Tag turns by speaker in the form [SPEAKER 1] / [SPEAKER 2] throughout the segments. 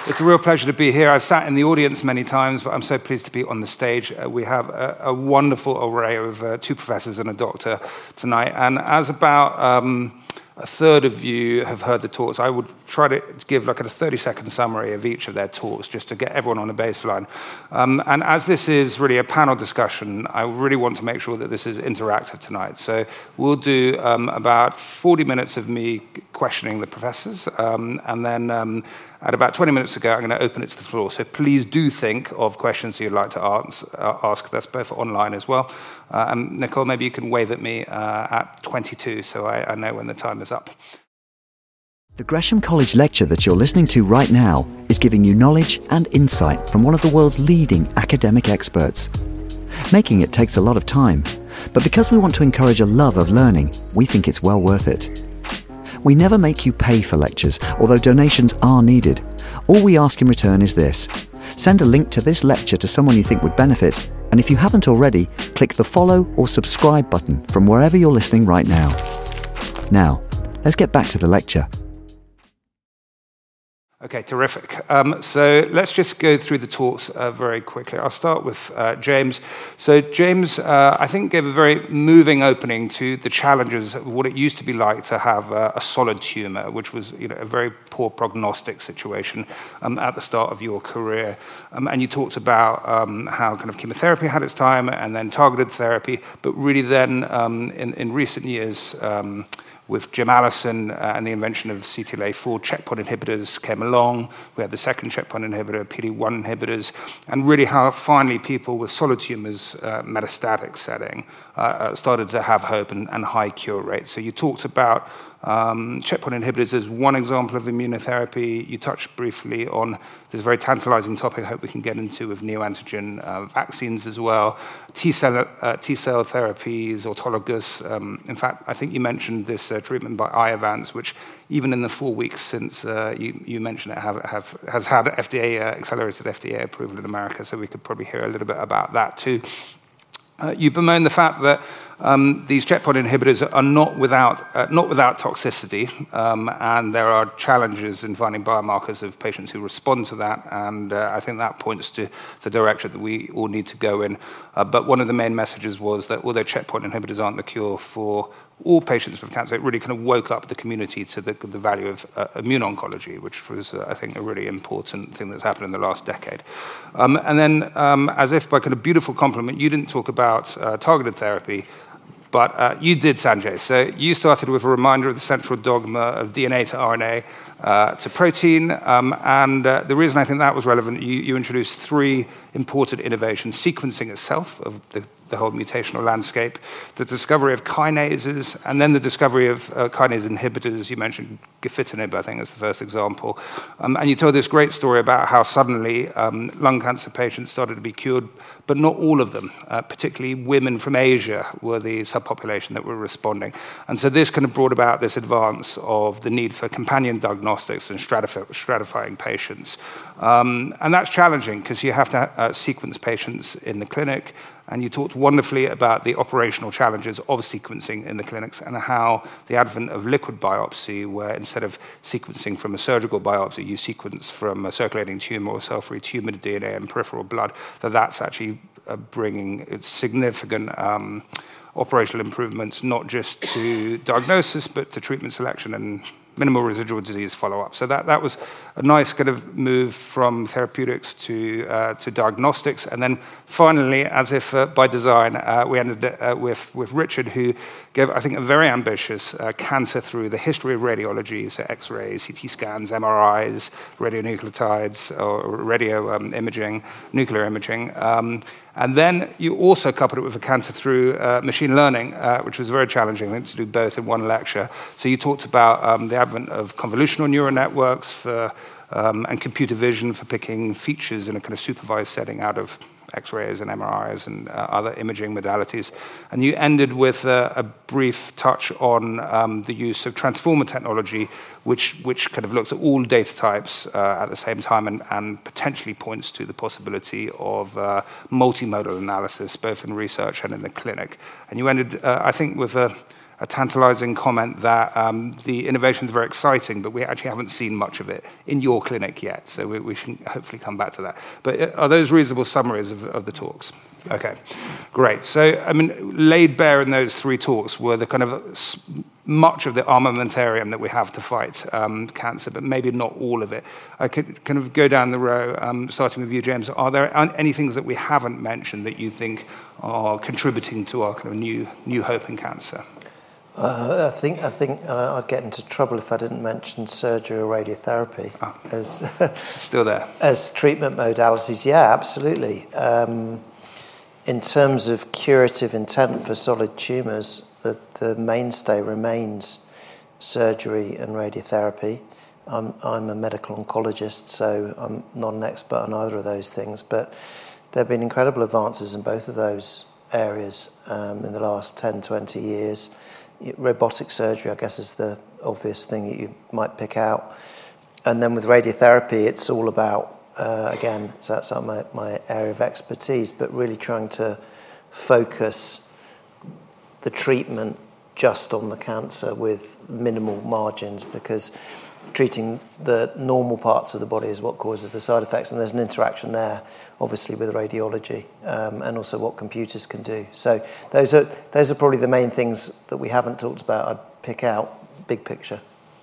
[SPEAKER 1] It's a real pleasure to be here. I've sat in the audience many times, but I'm so pleased to be on the stage. We have a wonderful array of two professors and a doctor tonight. And as about a third of you have heard the talks, I would try to give like a 30-second summary of each of their talks just to get everyone on a baseline. And as this is really a panel discussion, I really want to make sure that this is interactive tonight. So we'll do about 40 minutes of me questioning the professors, and then at about 20 minutes ago, I'm going to open it to the floor. So please do think of questions you'd like to ask. That's both online as well. And Nicole, maybe you can wave at me at 22 so I know when the time is up.
[SPEAKER 2] The Gresham College lecture that you're listening to right now is giving you knowledge and insight from one of the world's leading academic experts. Making it takes a lot of time, but because we want to encourage a love of learning, we think it's well worth it. We never make you pay for lectures, although donations are needed. All we ask in return is this. Send a link to this lecture to someone you think would benefit, and if you haven't already, click the follow or subscribe button from wherever you're listening right now. Now, let's get back to the lecture.
[SPEAKER 1] Okay, terrific. So let's just go through the talks very quickly. I'll start with James. So James, I think, gave a very moving opening to the challenges of what it used to be like to have a solid tumor, which was a very poor prognostic situation at the start of your career. And you talked about how kind of chemotherapy had its time and then targeted therapy, but really then in recent years, with Jim Allison and the invention of CTLA-4, checkpoint inhibitors came along. We had the second checkpoint inhibitor, PD-1 inhibitors, and really how finally people with solid tumors, metastatic setting, started to have hope and high cure rates. So you talked about checkpoint inhibitors as one example of immunotherapy. You touched briefly on this very tantalizing topic I hope we can get into with neoantigen vaccines as well. T-cell therapies, autologous. In fact, I think you mentioned this treatment by Iovance, which even in the 4 weeks since you mentioned it has had FDA accelerated FDA approval in America, so we could probably hear a little bit about that too. You bemoan the fact that these checkpoint inhibitors are not without toxicity, and there are challenges in finding biomarkers of patients who respond to that, and I think that points to the direction that we all need to go in. But one of the main messages was that although checkpoint inhibitors aren't the cure for all patients with cancer, it really kind of woke up the community to the value of immune oncology, which was, I think, a really important thing that's happened in the last decade. And then, as if by kind of beautiful compliment, you didn't talk about targeted therapy, but you did, Sanjay. So you started with a reminder of the central dogma of DNA to RNA to protein. And the reason I think that was relevant, you introduced three important innovations: sequencing itself of the whole mutational landscape, the discovery of kinases, and then the discovery of kinase inhibitors. You mentioned gefitinib, I think, as the first example. And you told this great story about how suddenly lung cancer patients started to be cured, but not all of them. Particularly women from Asia were the subpopulation that were responding. And so this kind of brought about this advance of the need for companion diagnostics and stratifying patients. And that's challenging because you have to sequence patients in the clinic. And you talked wonderfully about the operational challenges of sequencing in the clinics and how the advent of liquid biopsy, where instead of sequencing from a surgical biopsy, you sequence from a circulating tumor or cell-free tumor DNA and peripheral blood, that's actually bringing significant operational improvements, not just to diagnosis, but to treatment selection and minimal residual disease follow-up. So that was a nice kind of move from therapeutics to diagnostics. And then finally, as if by design, we ended with Richard, who gave, I think, a very ambitious cancer through the history of radiology, so X-rays, CT scans, MRIs, radionuclides, or radio imaging, nuclear imaging. And then you also coupled it with a cancer through machine learning, which was very challenging, I think, to do both in one lecture. So you talked about the advent of convolutional neural networks and computer vision for picking features in a kind of supervised setting out of X-rays and MRIs and other imaging modalities. And you ended with a brief touch on the use of transformer technology, which kind of looks at all data types at the same time and potentially points to the possibility of multimodal analysis, both in research and in the clinic. And you ended, I think, with a a tantalizing comment that the innovation is very exciting, but we actually haven't seen much of it in your clinic yet. So we should hopefully come back to that. But are those reasonable summaries of the talks? Okay, great. So, I mean, laid bare in those 3 talks were the kind of much of the armamentarium that we have to fight cancer, but maybe not all of it. I could kind of go down the row, starting with you, James. Are there any things that we haven't mentioned that you think are contributing to our kind of new hope in cancer?
[SPEAKER 3] I think I'd get into trouble if I didn't mention surgery or radiotherapy as
[SPEAKER 1] still there
[SPEAKER 3] as treatment modalities. Yeah, absolutely. In terms of curative intent for solid tumours, the mainstay remains surgery and radiotherapy. I'm a medical oncologist, so I'm not an expert on either of those things, but there have been incredible advances in both of those areas in the last 10, 20 years. Robotic surgery, I guess, is the obvious thing that you might pick out. And then with radiotherapy, it's all about, again, so that's my area of expertise, but really trying to focus the treatment just on the cancer with minimal margins, because treating the normal parts of the body is what causes the side effects, and there's an interaction there, obviously, with radiology and also what computers can do. So those are probably the main things that we haven't talked about. I'd pick out big picture.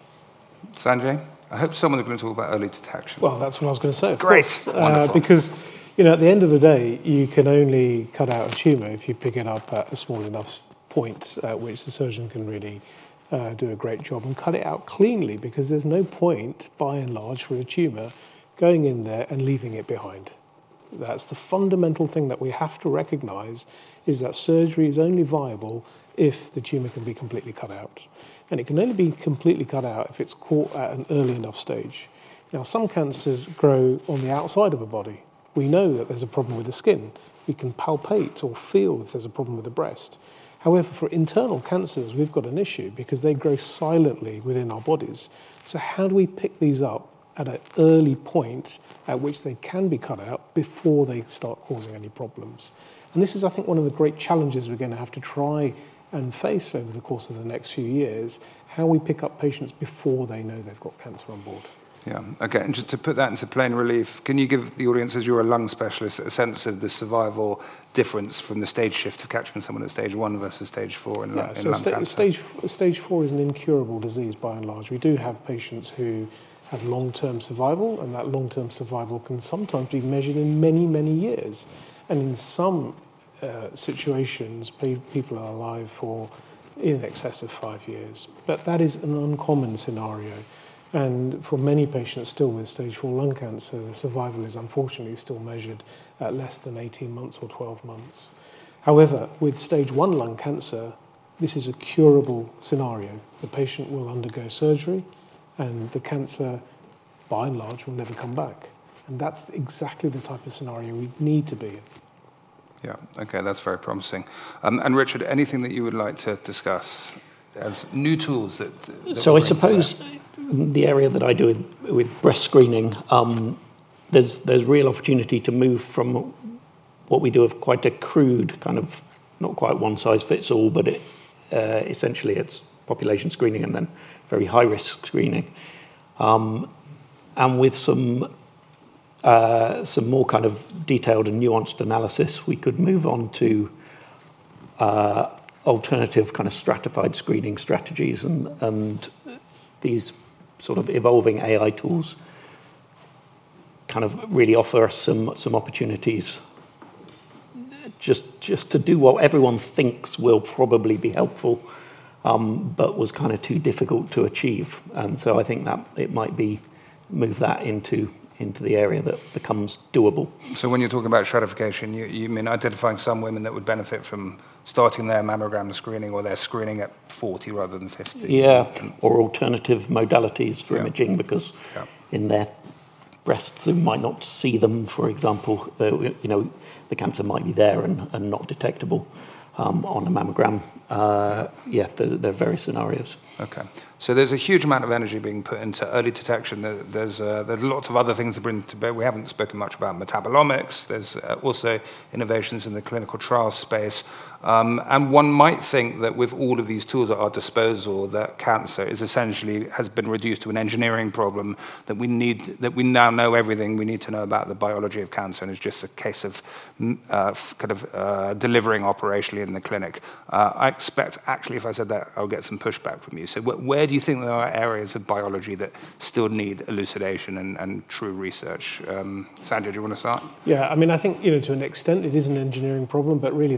[SPEAKER 1] Sanjay, I hope someone's going to talk about early detection.
[SPEAKER 4] Well, that's what I was going to say.
[SPEAKER 1] Great, wonderful.
[SPEAKER 4] Because at the end of the day, you can only cut out a tumour if you pick it up at a small enough point at which the surgeon can really do a great job and cut it out cleanly, because there's no point, by and large, for a tumour going in there and leaving it behind. That's the fundamental thing that we have to recognise, is that surgery is only viable if the tumour can be completely cut out. And it can only be completely cut out if it's caught at an early enough stage. Now, some cancers grow on the outside of a body. We know that there's a problem with the skin. We can palpate or feel if there's a problem with the breast. However, for internal cancers, we've got an issue because they grow silently within our bodies. So how do we pick these up at an early point at which they can be cut out before they start causing any problems? And this is, I think, one of the great challenges we're going to have to try and face over the course of the next few years, how we pick up patients before they know they've got cancer on board.
[SPEAKER 1] Yeah, okay, and just to put that into plain relief, can you give the audience, as you're a lung specialist, a sense of the survival difference from the stage shift of catching someone at stage 1 versus stage 4 in lung cancer?
[SPEAKER 4] Stage 4 is an incurable disease by and large. We do have patients who have long-term survival, and that long-term survival can sometimes be measured in many, many years. And in some situations, people are alive for in excess of 5 years. But that is an uncommon scenario. And for many patients still with stage 4 lung cancer, the survival is unfortunately still measured at less than 18 months or 12 months. However, with stage 1 lung cancer, this is a curable scenario. The patient will undergo surgery, and the cancer, by and large, will never come back. And that's exactly the type of scenario we need to be in.
[SPEAKER 1] Yeah, okay, that's very promising. And Richard, anything that you would like to discuss as new tools that
[SPEAKER 5] so I suppose the area that I do with breast screening, there's real opportunity to move from what we do of quite a crude kind of, not quite one size fits all, but essentially it's population screening and then very high risk screening, and with some more kind of detailed and nuanced analysis, we could move on to alternative kind of stratified screening strategies, and these sort of evolving AI tools kind of really offer us some opportunities just to do what everyone thinks will probably be helpful, but was kind of too difficult to achieve. And so I think that it might be move that into the area that becomes doable.
[SPEAKER 1] So when you're talking about stratification, you mean identifying some women that would benefit from starting their mammogram screening or their screening at 40 rather than 50?
[SPEAKER 5] Yeah, or alternative modalities for imaging, because in their breasts, you might not see them, for example. The cancer might be there and not detectable on a mammogram. There are various scenarios.
[SPEAKER 1] Okay. So there's a huge amount of energy being put into early detection. There's lots of other things that bring to bear. We haven't spoken much about metabolomics. There's also innovations in the clinical trial space. And one might think that with all of these tools at our disposal, that cancer is essentially has been reduced to an engineering problem, that we now know everything we need to know about the biology of cancer, and it's just a case of delivering operationally in the clinic. I expect, actually, if I said that, I'll get some pushback from you. So where do you think there are areas of biology that still need elucidation and true research? Sanjay, do you want to start?
[SPEAKER 4] Yeah, I mean, I think, to an extent it is an engineering problem, but really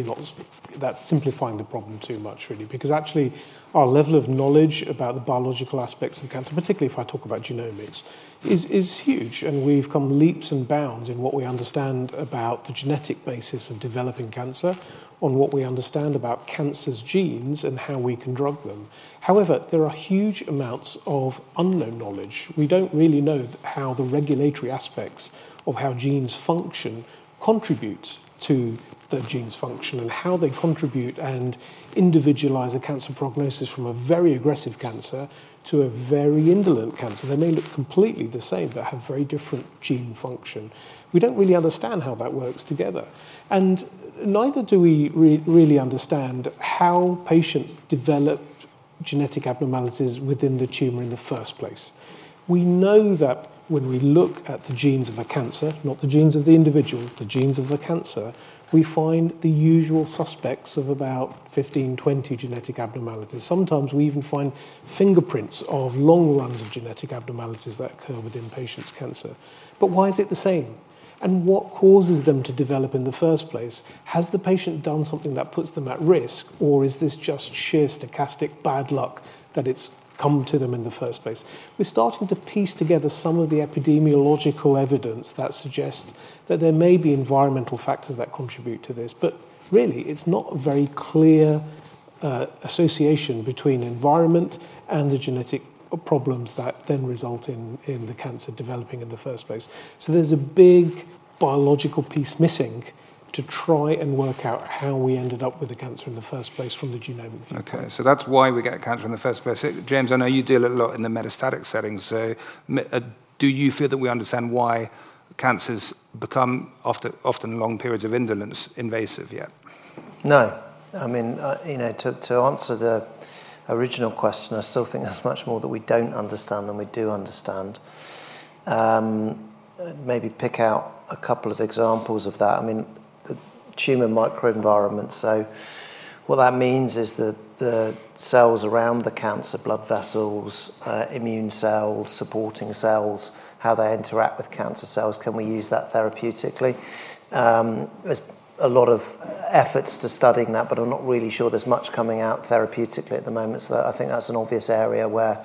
[SPEAKER 4] that's simplifying the problem too much, really, because actually our level of knowledge about the biological aspects of cancer, particularly if I talk about genomics, is huge, and we've come leaps and bounds in what we understand about the genetic basis of developing cancer, on what we understand about cancer's genes and how we can drug them. However, there are huge amounts of unknown knowledge. We don't really know how the regulatory aspects of how genes function contribute to the genes function, and how they contribute and individualize a cancer prognosis from a very aggressive cancer to a very indolent cancer. They may look completely the same, but have very different gene function. We don't really understand how that works together. And neither do we really understand how patients develop genetic abnormalities within the tumor in the first place. We know that when we look at the genes of a cancer, not the genes of the individual, the genes of the cancer, we find the usual suspects of about 15, 20 genetic abnormalities. Sometimes we even find fingerprints of long runs of genetic abnormalities that occur within patients' cancer. But why is it the same? And what causes them to develop in the first place? Has the patient done something that puts them at risk, or is this just sheer stochastic bad luck that it's come to them in the first place? We're starting to piece together some of the epidemiological evidence that suggests that there may be environmental factors that contribute to this, but really it's not a very clear association between environment and the genetic problems that then result in the cancer developing in the first place. So there's a big biological piece missing to try and work out how we ended up with the cancer in the first place from the genomic viewpoint.
[SPEAKER 1] Okay, so that's why we get cancer in the first place. James, I know you deal a lot in the metastatic settings, so do you feel that we understand why cancers become, often long periods of indolence, invasive yet?
[SPEAKER 3] No. I mean, to answer the original question, I still think there's much more that we don't understand than we do understand. Maybe pick out a couple of examples of that. I mean, the tumour microenvironment. So what that means is that the cells around the cancer, blood vessels, immune cells, supporting cells, how they interact with cancer cells, can we use that therapeutically? There's a lot of efforts to studying that, but I'm not really sure there's much coming out therapeutically at the moment. So I think that's an obvious area where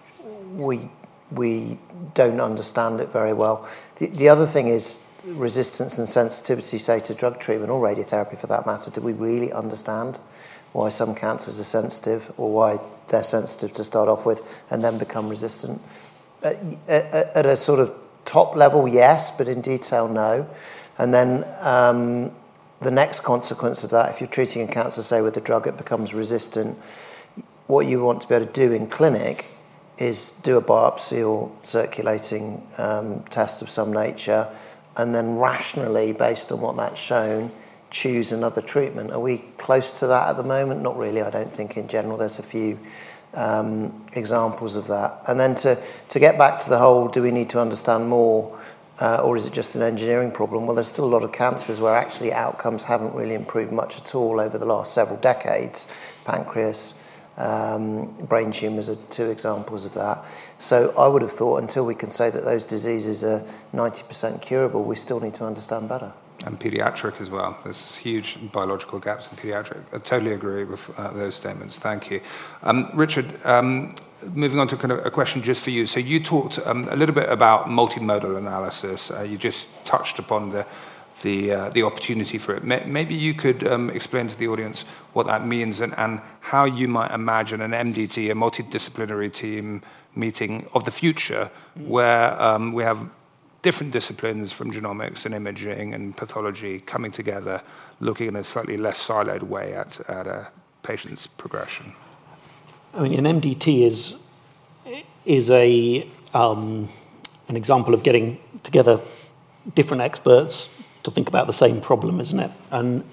[SPEAKER 3] we don't understand it very well. The other thing is resistance and sensitivity, say, to drug treatment or radiotherapy for that matter. Do we really understand why some cancers are sensitive, or why they're sensitive to start off with and then become resistant? At a sort of top level, yes, but in detail, no. And then the next consequence of that, if you're treating a cancer, say, with a drug, it becomes resistant, what you want to be able to do in clinic is do a biopsy or circulating test of some nature, and then rationally, based on what that's shown, choose another treatment. Are we close to that at the moment? Not really, I don't think. In general, there's a few examples of that. And then to get back to the whole, do we need to understand more, or is it just an engineering problem? Well, there's still a lot of cancers where actually outcomes haven't really improved much at all over the last several decades. Pancreas, brain tumours are two examples of that. So I would have thought until we can say that those diseases are 90% curable, we still need to understand better.
[SPEAKER 1] And pediatric as well. There's huge biological gaps in pediatric. I totally agree with those statements. Thank you. Richard, moving on to kind of a question just for you. So you talked a little bit about multimodal analysis. You just touched upon the opportunity for it. Maybe you could explain to the audience what that means and how you might imagine an MDT, a multidisciplinary team meeting of the future, where we have different disciplines from genomics and imaging and pathology coming together, looking in a slightly less siloed way at a patient's progression.
[SPEAKER 5] I mean, an MDT is an example of getting together different experts to think about the same problem, isn't it? And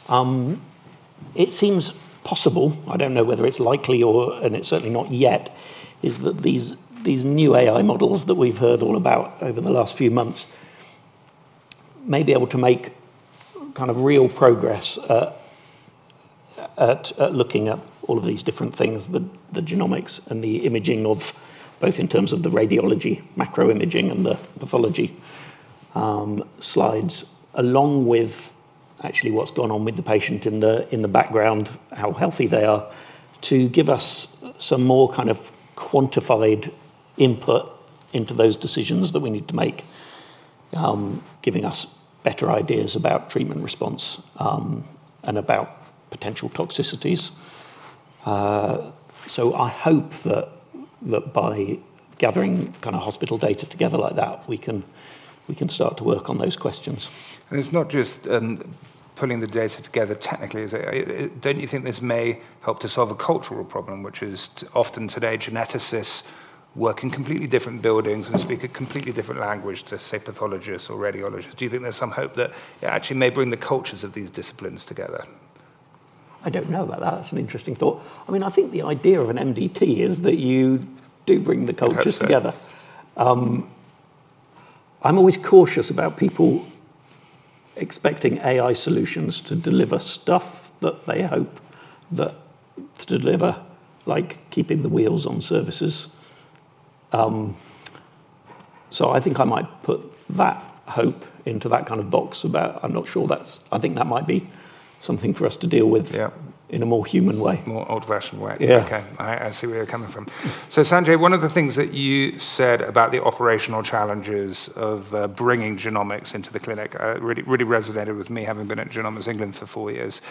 [SPEAKER 5] it seems possible, I don't know whether it's likely and it's certainly not yet, is that these new AI models that we've heard all about over the last few months may be able to make kind of real progress at looking at all of these different things, the genomics and the imaging of, both in terms of the radiology, macro imaging, and the pathology slides, along with actually what's gone on with the patient in the background, how healthy they are, to give us some more kind of quantified input into those decisions that we need to make, giving us better ideas about treatment response and about potential toxicities. So I hope that by gathering kind of hospital data together like that, we can start to work on those questions.
[SPEAKER 1] And it's not just pulling the data together technically, is it? Don't you think this may help to solve a cultural problem, which is often today geneticists work in completely different buildings and speak a completely different language to, say, pathologists or radiologists? Do you think there's some hope that it actually may bring the cultures of these disciplines together?
[SPEAKER 5] I don't know about that. That's an interesting thought. I mean, I think the idea of an MDT is that you do bring the cultures together. I'm always cautious about people expecting AI solutions to deliver stuff that they hope that to deliver, like keeping the wheels on services. So I think I might put that hope into that kind of box about, I'm not sure I think that might be something for us to deal with in a more human way.
[SPEAKER 1] More old-fashioned way.
[SPEAKER 5] Yeah.
[SPEAKER 1] Okay, I see where you're coming from. So Sanjay, one of the things that you said about the operational challenges of bringing genomics into the clinic really resonated with me, having been at Genomics England for 4 years.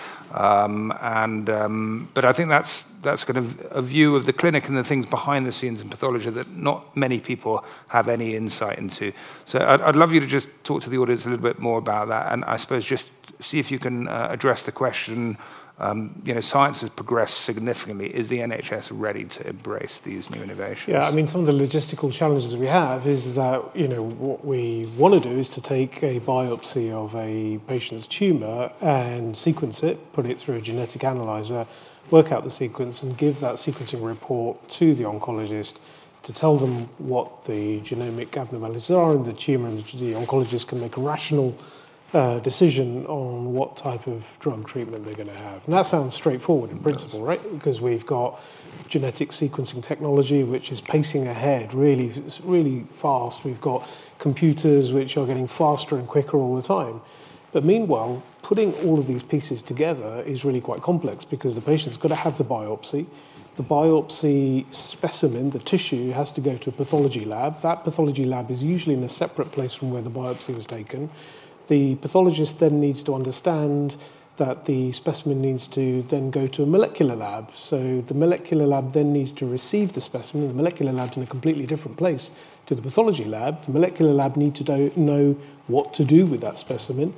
[SPEAKER 1] But I think that's kind of a view of the clinic and the things behind the scenes in pathology that not many people have any insight into. So I'd love you to just talk to the audience a little bit more about that, and I suppose just see if you can address the question. Science has progressed significantly. Is the NHS ready to embrace these new innovations?
[SPEAKER 4] Yeah, I mean, some of the logistical challenges we have is that, what we want to do is to take a biopsy of a patient's tumour and sequence it, put it through a genetic analyzer, work out the sequence and give that sequencing report to the oncologist to tell them what the genomic abnormalities are in the tumour, and the oncologist can make a rational decision on what type of drug treatment they're going to have. And that sounds straightforward in principle, right? Because we've got genetic sequencing technology, which is pacing ahead really, really fast. We've got computers which are getting faster and quicker all the time. But meanwhile, putting all of these pieces together is really quite complex because the patient's got to have the biopsy. The biopsy specimen, the tissue, has to go to a pathology lab. That pathology lab is usually in a separate place from where the biopsy was taken. The pathologist then needs to understand that the specimen needs to then go to a molecular lab. So the molecular lab then needs to receive the specimen. The molecular lab's in a completely different place to the pathology lab. The molecular lab need to know what to do with that specimen.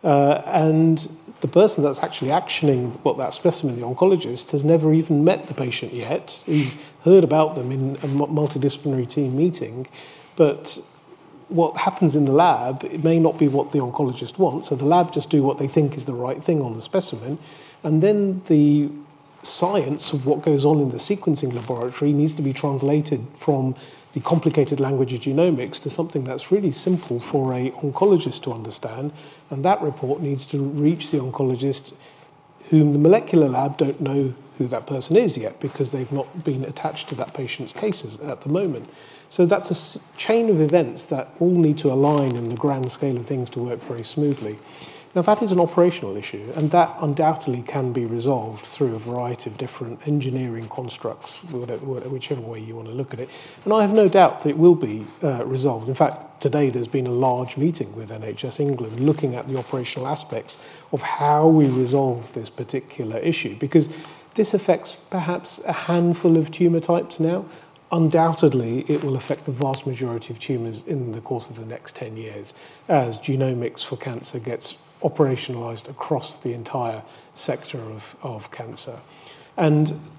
[SPEAKER 4] And the person that's actually actioning what that specimen, the oncologist, has never even met the patient yet. He's heard about them in a multidisciplinary team meeting, but what happens in the lab, it may not be what the oncologist wants, so the lab just do what they think is the right thing on the specimen, and then the science of what goes on in the sequencing laboratory needs to be translated from the complicated language of genomics to something that's really simple for an oncologist to understand, and that report needs to reach the oncologist, whom the molecular lab don't know who that person is yet because they've not been attached to that patient's cases at the moment. So that's a chain of events that all need to align in the grand scale of things to work very smoothly. Now, that is an operational issue, and that undoubtedly can be resolved through a variety of different engineering constructs, whichever way you want to look at it. And I have no doubt that it will be resolved. In fact, today there's been a large meeting with NHS England looking at the operational aspects of how we resolve this particular issue, because this affects perhaps a handful of tumour types now. Undoubtedly, it will affect the vast majority of tumours in the course of the next 10 years as genomics for cancer gets operationalised across the entire sector of cancer. And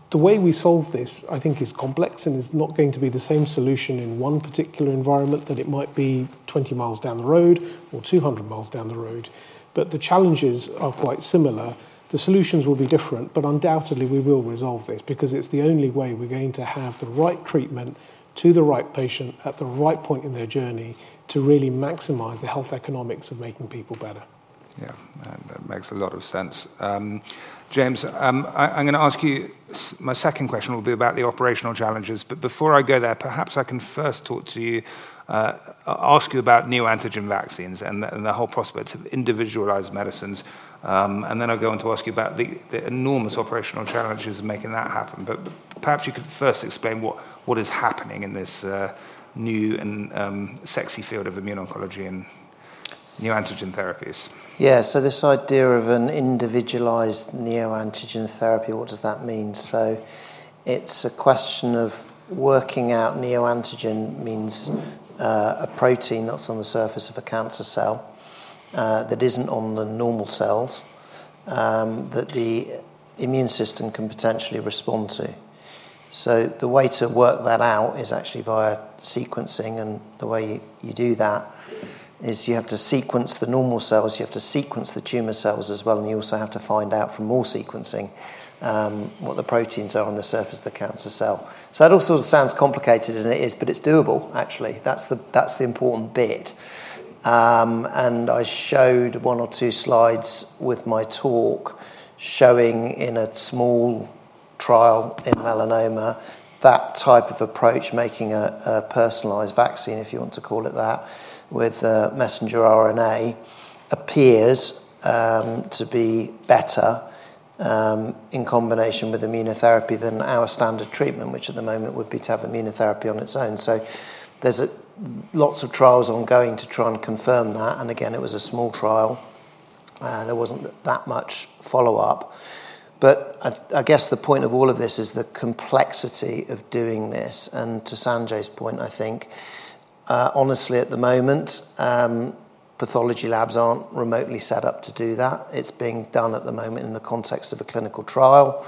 [SPEAKER 4] the way we solve this, I think, is complex and is not going to be the same solution in one particular environment that it might be 20 miles down the road or 200 miles down the road. But the challenges are quite similar. The solutions will be different, but undoubtedly we will resolve this because it's the only way we're going to have the right treatment to the right patient at the right point in their journey to really maximize the health economics of making people better.
[SPEAKER 1] Yeah, that makes a lot of sense. James, I'm going to ask you, my second question will be about the operational challenges, but before I go there, perhaps I can first talk to you, ask you about neoantigen vaccines and the whole prospect of individualized medicines, and then I'll go on to ask you about the enormous operational challenges of making that happen. But perhaps you could first explain what is happening in this new and sexy field of immuno-oncology and neoantigen therapies.
[SPEAKER 3] Yeah, so this idea of an individualized neoantigen therapy, what does that mean? So it's a question of working out neoantigen means a protein that's on the surface of a cancer cell that isn't on the normal cells that the immune system can potentially respond to. So the way to work that out is actually via sequencing, and the way you do that is you have to sequence the normal cells, you have to sequence the tumour cells as well, and you also have to find out from more sequencing what the proteins are on the surface of the cancer cell. So that all sort of sounds complicated, and it is, but it's doable, actually. That's the important bit. And I showed one or two slides with my talk showing in a small trial in melanoma that type of approach, making a personalised vaccine, if you want to call it that, with messenger RNA, appears to be better in combination with immunotherapy than our standard treatment, which at the moment would be to have immunotherapy on its own. So there's lots of trials ongoing to try and confirm that. And again, it was a small trial. There wasn't that much follow-up. But I guess the point of all of this is the complexity of doing this. And to Sanjay's point, I think, honestly, at the moment, pathology labs aren't remotely set up to do that. It's being done at the moment in the context of a clinical trial,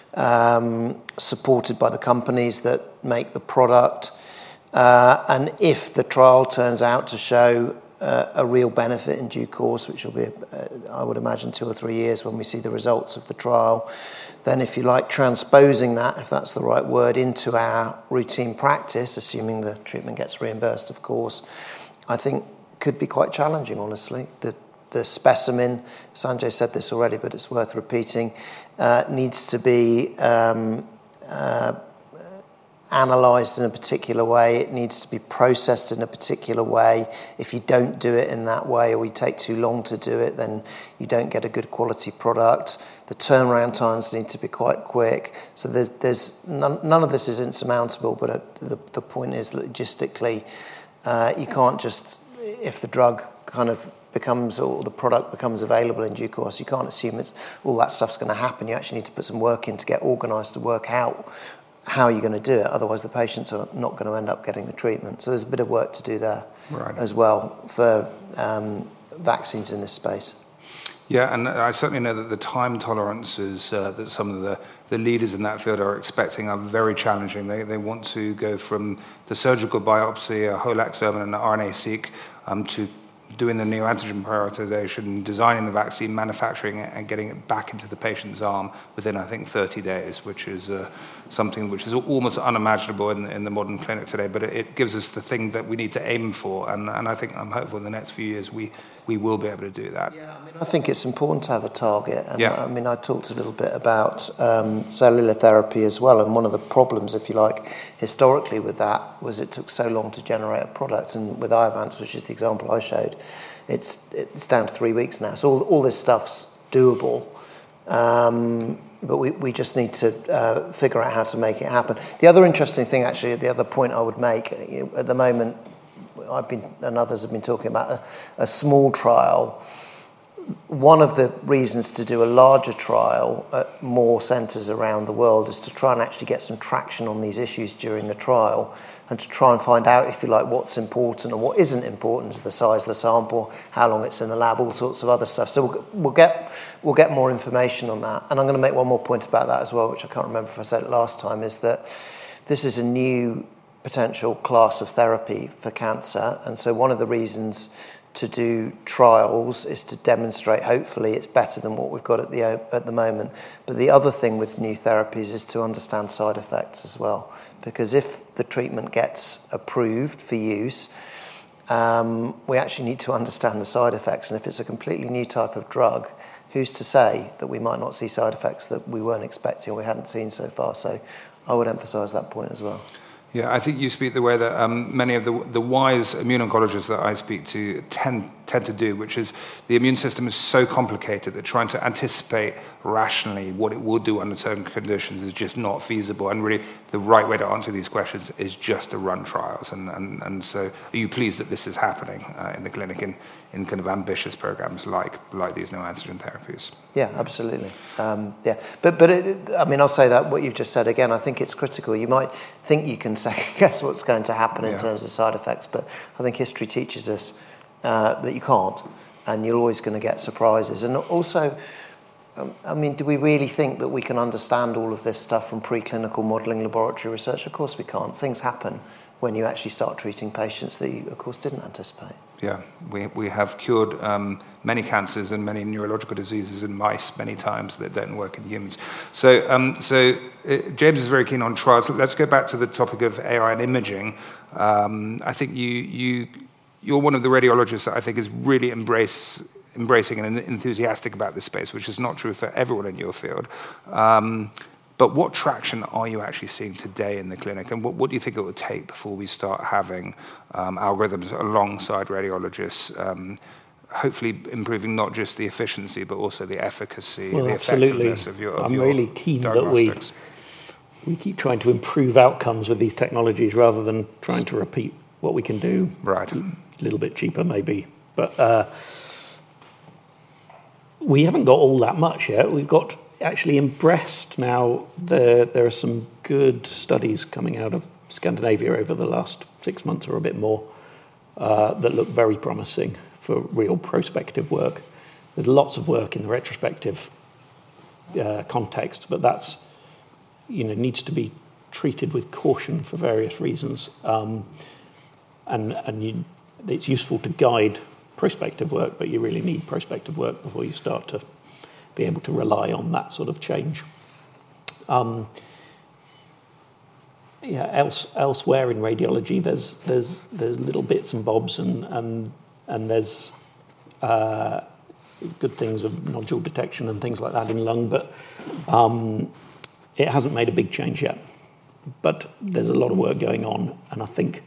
[SPEAKER 3] supported by the companies that make the product. And if the trial turns out to show a real benefit in due course, which will be, I would imagine, 2 or 3 years when we see the results of the trial, then if you like, transposing that, if that's the right word, into our routine practice, assuming the treatment gets reimbursed, of course, I think could be quite challenging, honestly. The specimen, Sanjay said this already, but it's worth repeating, needs to be analysed in a particular way. It needs to be processed in a particular way. If you don't do it in that way, or you take too long to do it, then you don't get a good quality product. The turnaround times need to be quite quick. So there's none of this is insurmountable, but the point is that logistically, you can't just, if the drug kind of becomes, or the product becomes available in due course, you can't assume all that stuff's going to happen. You actually need to put some work in to get organised to work out how you're going to do it. Otherwise, the patients are not going to end up getting the treatment. So there's a bit of work to do there as well for vaccines in this space.
[SPEAKER 1] Yeah, and I certainly know that the time tolerances that some of the leaders in that field are expecting are very challenging. They want to go from the surgical biopsy, a whole exome and an RNA-seq, to doing the neoantigen prioritization, designing the vaccine, manufacturing it, and getting it back into the patient's arm within, I think, 30 days, which is something which is almost unimaginable in the modern clinic today. But it gives us the thing that we need to aim for, and I think I'm hopeful in the next few years we will be able to do that.
[SPEAKER 3] Yeah, I think it's important to have a target. And I mean, I talked a little bit about cellular therapy as well, and one of the problems, if you like, historically with that was it took so long to generate a product. And with Iovance, which is the example I showed, it's down to 3 weeks now. So all this stuff's doable, but we just need to figure out how to make it happen. The other interesting thing, actually, the other point I would make, at the moment, I've been and others have been talking about a small trial one of the reasons to do a larger trial at more centres around the world is to try and actually get some traction on these issues during the trial, and to try and find out, if you like, what's important and what isn't important, the size of the sample, how long it's in the lab, all sorts of other stuff. So we'll get more information on that. And I'm going to make one more point about that as well, which I can't remember if I said it last time, is that this is a new potential class of therapy for cancer. And so one of the reasons to do trials is to demonstrate, hopefully, it's better than what we've got at the moment. But the other thing with new therapies is to understand side effects as well. Because if the treatment gets approved for use, we actually need to understand the side effects. And if it's a completely new type of drug, who's to say that we might not see side effects that we weren't expecting or we hadn't seen so far? So I would emphasise that point as well.
[SPEAKER 1] Yeah, I think you speak the way that many of the wise immune-oncologists that I speak to tend to do, which is the immune system is so complicated that trying to anticipate rationally what it will do under certain conditions is just not feasible. And really, the right way to answer these questions is just to run trials. And so, are you pleased that this is happening in the clinic in kind of ambitious programs like these neoantigen therapies?
[SPEAKER 3] Yeah, absolutely. Yeah, but I mean, I'll say that what you've just said again. I think it's critical. You might think you can guess what's going to happen in terms of side effects, but I think history teaches us that you can't, and you're always going to get surprises. And also, I mean, do we really think that we can understand all of this stuff from preclinical modelling laboratory research? Of course we can't. Things happen when you actually start treating patients that you, of course, didn't anticipate.
[SPEAKER 1] Yeah, we have cured many cancers and many neurological diseases in mice many times that don't work in humans. So James is very keen on trials. Let's go back to the topic of AI and imaging. I think you're one of the radiologists that I think is really embracing and enthusiastic about this space, which is not true for everyone in your field. But what traction are you actually seeing today in the clinic, and what do you think it would take before we start having algorithms alongside radiologists, hopefully improving not just the efficiency but also the efficacy, the effectiveness of your
[SPEAKER 5] I'm really keen
[SPEAKER 1] diagnostics?
[SPEAKER 5] That we keep trying to improve outcomes with these technologies rather than trying to repeat what we can do.
[SPEAKER 1] Right.
[SPEAKER 5] A little bit cheaper maybe, but we haven't got all that much yet. We've got actually in breast now, there are some good studies coming out of Scandinavia over the last 6 months or a bit more that look very promising for real prospective work. There's lots of work in the retrospective context, but that's needs to be treated with caution for various reasons, it's useful to guide prospective work, but you really need prospective work before you start to be able to rely on that sort of change. Elsewhere in radiology, there's little bits and bobs, and there's good things of nodule detection and things like that in lung, but it hasn't made a big change yet. But there's a lot of work going on, and I think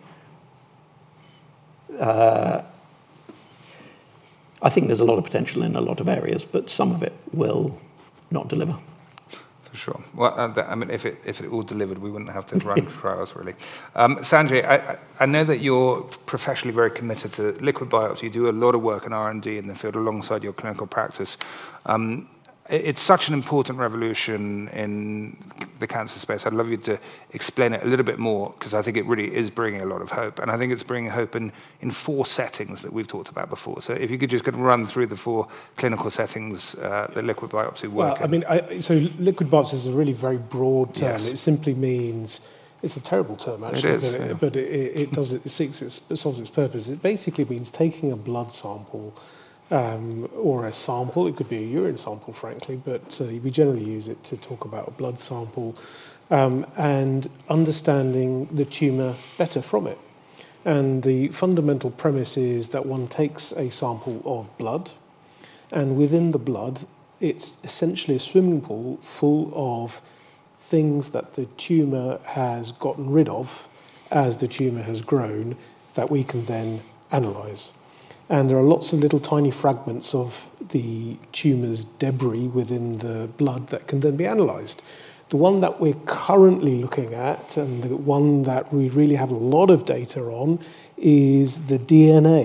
[SPEAKER 5] there's a lot of potential in a lot of areas, but some of it will not deliver.
[SPEAKER 1] For sure. Well, I mean, if it all delivered, we wouldn't have to run trials, really. Sanjay, I know that you're professionally very committed to liquid biopsy. You do a lot of work in R&D in the field alongside your clinical practice. It's such an important revolution in the cancer space. I'd love you to explain it a little bit more, because I think it really is bringing a lot of hope. And I think it's bringing hope in 4 settings that we've talked about before. So if you could just run through the 4 clinical settings that liquid biopsy work in.
[SPEAKER 4] I mean, so liquid biopsy is a really very broad term. Yes. It simply means, it's a terrible term actually,
[SPEAKER 1] it is,
[SPEAKER 4] but it solves its purpose. It basically means taking a blood sample or a sample. It could be a urine sample, frankly, but we generally use it to talk about a blood sample, and understanding the tumour better from it. And the fundamental premise is that one takes a sample of blood, and within the blood, it's essentially a swimming pool full of things that the tumour has gotten rid of as the tumour has grown, that we can then analyse. And there are lots of little tiny fragments of the tumour's debris within the blood that can then be analysed. The one that we're currently looking at, and the one that we really have a lot of data on, is the DNA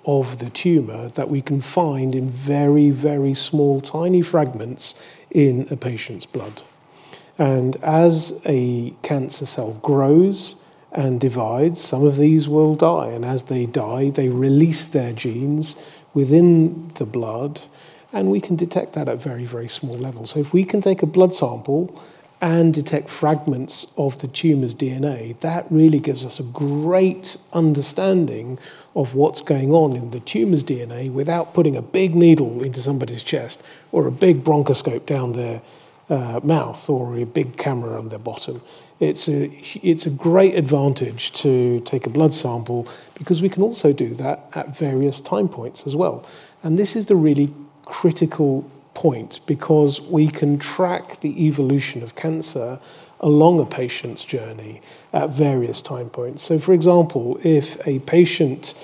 [SPEAKER 4] of the tumour that we can find in very, very small, tiny fragments in a patient's blood. And as a cancer cell grows and divides, some of these will die. And as they die, they release their genes within the blood, and we can detect that at very, very small levels. So if we can take a blood sample and detect fragments of the tumour's DNA, that really gives us a great understanding of what's going on in the tumour's DNA without putting a big needle into somebody's chest or a big bronchoscope down their mouth or a big camera on their bottom. It's a great advantage to take a blood sample because we can also do that at various time points as well. And this is the really critical point because we can track the evolution of cancer along a patient's journey at various time points. So, for example, if a patient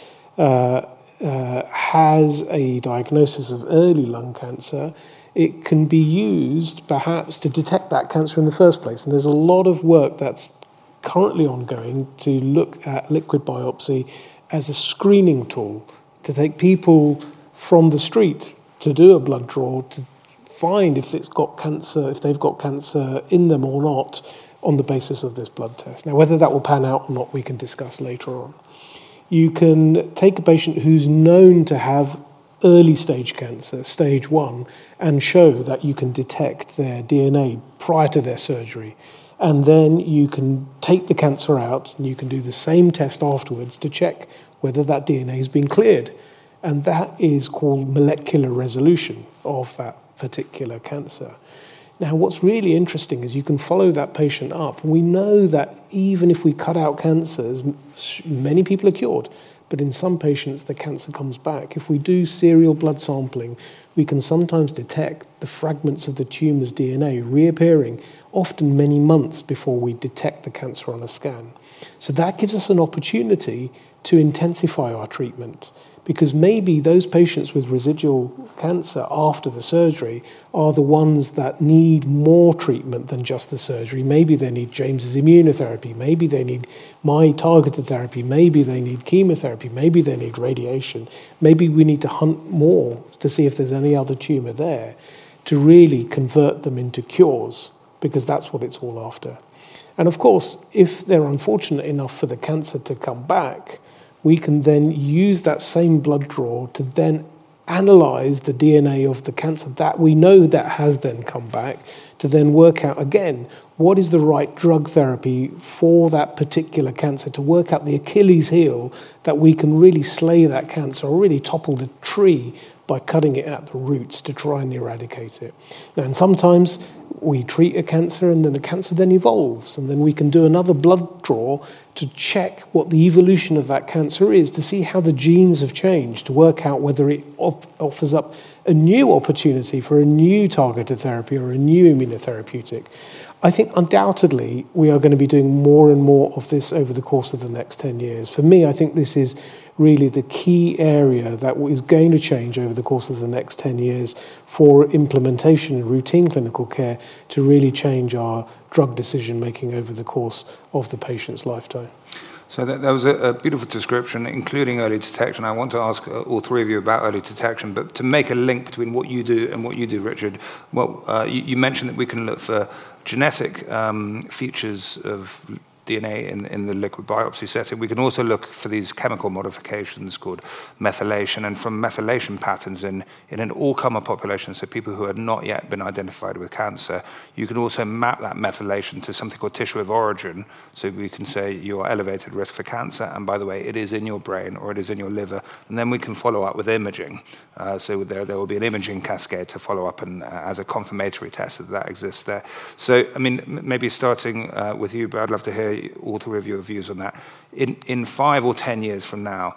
[SPEAKER 4] has a diagnosis of early lung cancer, it can be used perhaps to detect that cancer in the first place. And there's a lot of work that's currently ongoing to look at liquid biopsy as a screening tool to take people from the street to do a blood draw to find if it's got cancer, if they've got cancer in them or not, on the basis of this blood test. Now, whether that will pan out or not, we can discuss later on. You can take a patient who's known to have early stage cancer, stage 1, and show that you can detect their DNA prior to their surgery. And then you can take the cancer out and you can do the same test afterwards to check whether that DNA has been cleared. And that is called molecular resolution of that particular cancer. Now, what's really interesting is you can follow that patient up. We know that even if we cut out cancers, many people are cured. But in some patients, the cancer comes back. If we do serial blood sampling, we can sometimes detect the fragments of the tumour's DNA reappearing, often many months before we detect the cancer on a scan. So that gives us an opportunity to intensify our treatment, because maybe those patients with residual cancer after the surgery are the ones that need more treatment than just the surgery. Maybe they need James's immunotherapy, maybe they need my targeted therapy, maybe they need chemotherapy, maybe they need radiation. Maybe we need to hunt more to see if there's any other tumour there to really convert them into cures, because that's what it's all after. And of course, if they're unfortunate enough for the cancer to come back, we can then use that same blood draw to then analyze the DNA of the cancer that we know that has then come back, to then work out again what is the right drug therapy for that particular cancer, to work out the Achilles heel that we can really slay that cancer or really topple the tree by cutting it at the roots to try and eradicate it. Now, and sometimes we treat a cancer and then the cancer then evolves, and then we can do another blood draw to check what the evolution of that cancer is, to see how the genes have changed, to work out whether it offers up a new opportunity for a new targeted therapy or a new immunotherapeutic. I think undoubtedly we are going to be doing more and more of this over the course of the next 10 years. For me, I think this is really the key area that is going to change over the course of the next 10 years for implementation in routine clinical care to really change our drug decision making over the course of the patient's lifetime.
[SPEAKER 1] So that was a beautiful description, including early detection. I want to ask all three of you about early detection, but to make a link between what you do and what you do, Richard, well, you mentioned that we can look for genetic features of DNA in the liquid biopsy setting. We can also look for these chemical modifications called methylation, and from methylation patterns in an all-comer population, so people who had not yet been identified with cancer, you can also map that methylation to something called tissue of origin. So we can say you're elevated risk for cancer, and by the way, it is in your brain or it is in your liver, and then we can follow up with imaging. So there will be an imaging cascade to follow up and as a confirmatory test that exists there. So, I mean, maybe starting with you, but I'd love to hear all three of your views on that. In 5 or 10 years from now,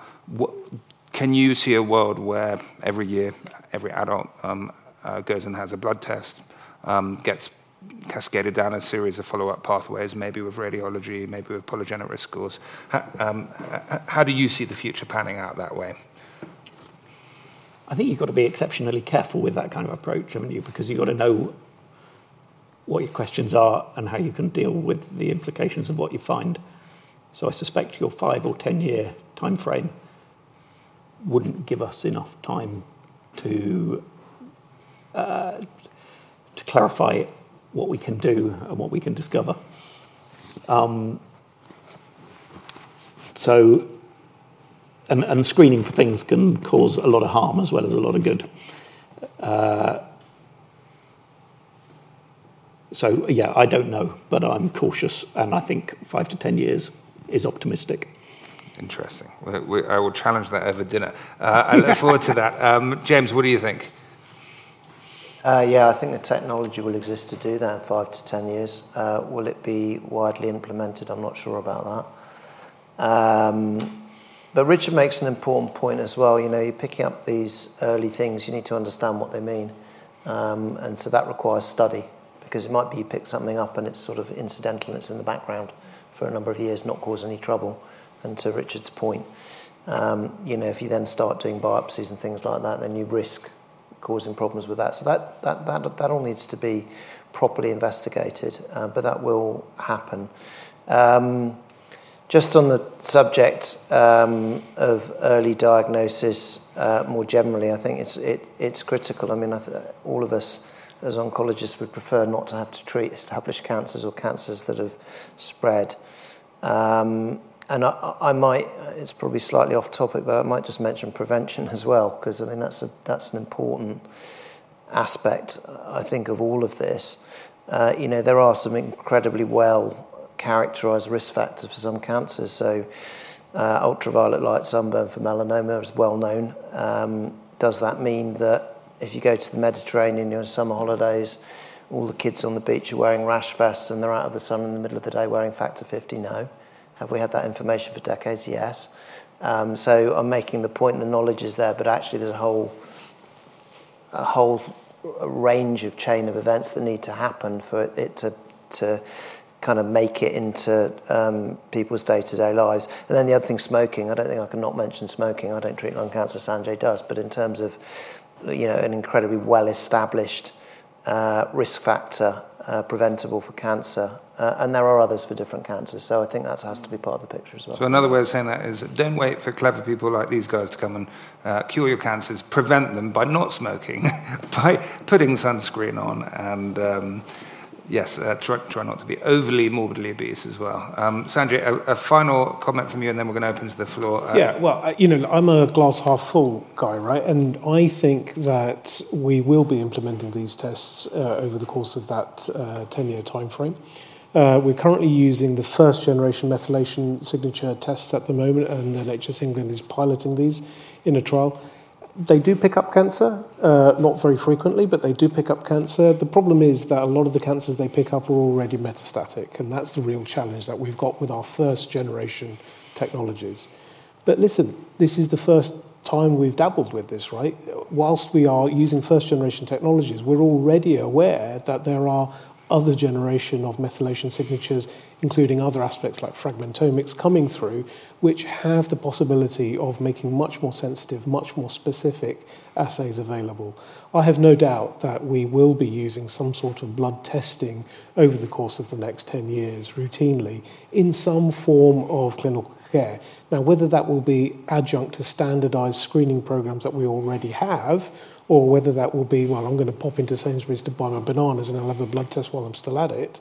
[SPEAKER 1] can you see a world where every year, every adult goes and has a blood test, gets cascaded down a series of follow-up pathways, maybe with radiology, maybe with polygenic risk scores? How do you see the future panning out that way?
[SPEAKER 5] I think you've got to be exceptionally careful with that kind of approach, haven't you? Because you've got to know what your questions are and how you can deal with the implications of what you find. So I suspect your 5 or 10 year time frame wouldn't give us enough time to clarify what we can do and what we can discover. And screening for things can cause a lot of harm as well as a lot of good. So yeah, I don't know, but I'm cautious, and I think 5 to 10 years is optimistic.
[SPEAKER 1] Interesting. I will challenge that over dinner. I look forward to that. James, what do you think?
[SPEAKER 3] Yeah, I think the technology will exist to do that in 5 to 10 years. Will it be widely implemented? I'm not sure about that. But Richard makes an important point as well. You know, you're picking up these early things, you need to understand what they mean. And so that requires study, because it might be you pick something up and it's sort of incidental and it's in the background for a number of years, not cause any trouble. And to Richard's point, you know, if you then start doing biopsies and things like that, then you risk causing problems with that. So that all needs to be properly investigated, but that will happen. Just on the subject of early diagnosis more generally, I think it's critical. I mean, all of us as oncologists would prefer not to have to treat established cancers or cancers that have spread. And I might, it's probably slightly off topic, but I might just mention prevention as well, because I mean that's an important aspect, I think, of all of this. You know, there are some incredibly well characterised risk factors for some cancers. So ultraviolet light sunburn for melanoma is well known. Does that mean that if you go to the Mediterranean during summer holidays, all the kids on the beach are wearing rash vests and they're out of the sun in the middle of the day wearing factor 50? No. Have we had that information for decades? Yes. So I'm making the point the knowledge is there, but actually there's a whole range of chain of events that need to happen for it to kind of make it into people's day-to-day lives. And then the other thing, smoking. I don't think I can not mention smoking. I don't treat lung cancer, Sanjay does, but in terms of, you know, an incredibly well-established risk factor preventable for cancer, and there are others for different cancers. So I think that has to be part of the picture as well.
[SPEAKER 1] So another way of saying that is, don't wait for clever people like these guys to come and cure your cancers. Prevent them by not smoking, by putting sunscreen on, and yes, try not to be overly morbidly obese as well. Sanjay, a final comment from you, and then we're going to open to the floor.
[SPEAKER 4] Yeah, well, you know, I'm a glass half full guy, right? And I think that we will be implementing these tests over the course of that 10-year time frame. We're currently using the first generation methylation signature tests at the moment, and NHS England is piloting these in a trial. They do pick up cancer, not very frequently, but they do pick up cancer. The problem is that a lot of the cancers they pick up are already metastatic, and that's the real challenge that we've got with our first generation technologies. But listen, this is the first time we've dabbled with this, right? Whilst we are using first generation technologies, we're already aware that there are other generation of methylation signatures, including other aspects like fragmentomics coming through, which have the possibility of making much more sensitive, much more specific assays available. I have no doubt that we will be using some sort of blood testing over the course of the next 10 years routinely in some form of clinical care. Now, whether that will be adjunct to standardized screening programs that we already have, or whether that will be, well, I'm going to pop into Sainsbury's to buy my bananas and I'll have a blood test while I'm still at it,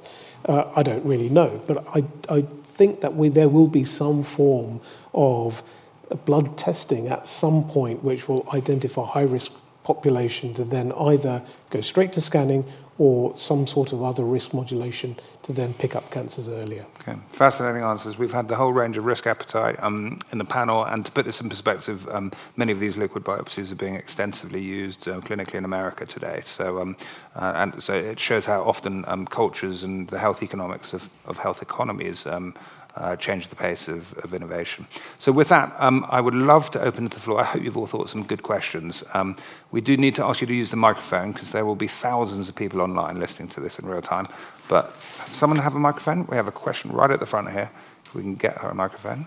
[SPEAKER 4] I don't really know. But I think that there will be some form of blood testing at some point which will identify high-risk population to then either go straight to scanning or some sort of other risk modulation to then pick up cancers earlier.
[SPEAKER 1] Okay, fascinating answers. We've had the whole range of risk appetite in the panel, and to put this in perspective, many of these liquid biopsies are being extensively used clinically in America today. So, and so it shows how often cultures and the health economics of health economies change the pace of innovation. So with that, I would love to open to the floor. I hope you've all thought of some good questions. We do need to ask you to use the microphone because there will be thousands of people online listening to this in real time. But someone have a microphone? We have a question right at the front here. If we can get her a microphone.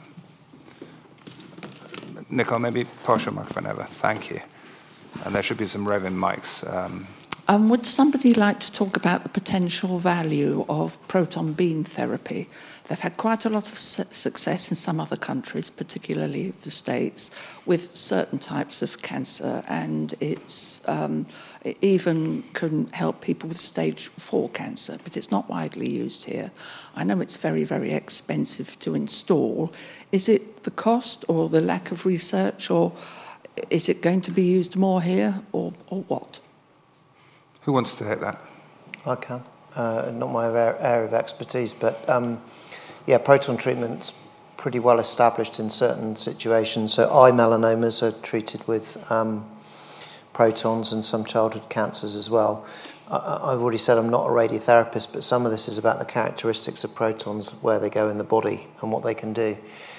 [SPEAKER 1] Nicole, maybe pass your microphone over. Thank you. And there should be some roving mics
[SPEAKER 6] Would somebody like to talk about the potential value of proton beam therapy? They've had quite a lot of success in some other countries, particularly the States, with certain types of cancer, and it even can help people with stage 4 cancer, but it's not widely used here. I know it's very, very expensive to install. Is it the cost or the lack of research, or is it going to be used more here, or what?
[SPEAKER 1] Who wants to hit that?
[SPEAKER 3] I can. Not my area of expertise, but proton treatment's pretty well established in certain situations. So eye melanomas are treated with protons, and some childhood cancers as well. I've already said I'm not a radiotherapist, but some of this is about the characteristics of protons, where they go in the body and what they can do.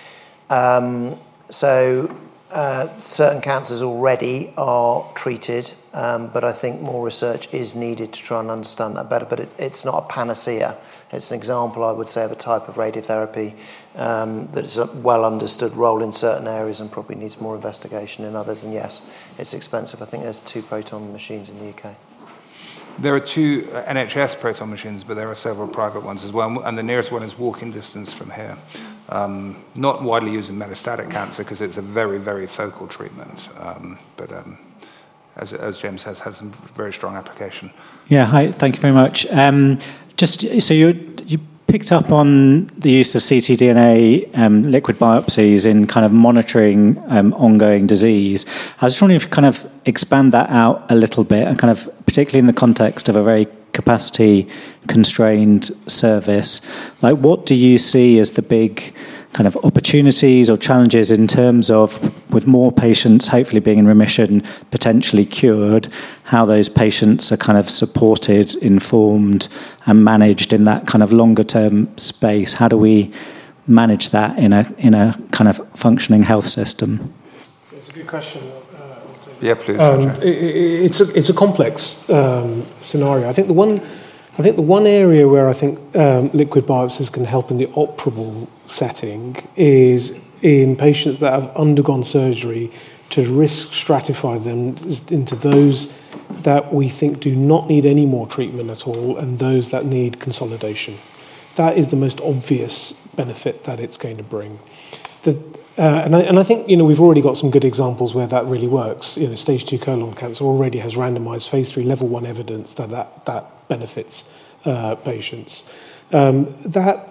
[SPEAKER 3] Certain cancers already are treated, but I think more research is needed to try and understand that better. But it's not a panacea. It's an example, I would say, of a type of radiotherapy that is a well understood role in certain areas and probably needs more investigation in others. And yes, it's expensive. I think there's 2 proton machines in the UK.
[SPEAKER 1] There are 2 NHS proton machines, but there are several private ones as well, and the nearest one is walking distance from here. Not widely used in metastatic cancer because it's a very, very focal treatment, but as James says, has some very strong application.
[SPEAKER 7] Yeah, hi, thank you very much. Just so you picked up on the use of ctDNA liquid biopsies in kind of monitoring ongoing disease. I was just wondering if you kind of expand that out a little bit, and kind of particularly in the context of a very capacity-constrained service. Like, what do you see as the big kind of opportunities or challenges in terms of, with more patients hopefully being in remission, potentially cured, how those patients are kind of supported, informed, and managed in that kind of longer-term space? How do we manage that in a kind of functioning health system?
[SPEAKER 4] It's a good question.
[SPEAKER 1] Yeah, please.
[SPEAKER 4] It's a complex scenario. I think the one area where I think liquid biopsies can help in the operable setting is in patients that have undergone surgery, to risk stratify them into those that we think do not need any more treatment at all and those that need consolidation. That is the most obvious benefit that it's going to bring. And I think, we've already got some good examples where that really works. Stage 2 colon cancer already has randomized phase 3 level 1 evidence that benefits patients. That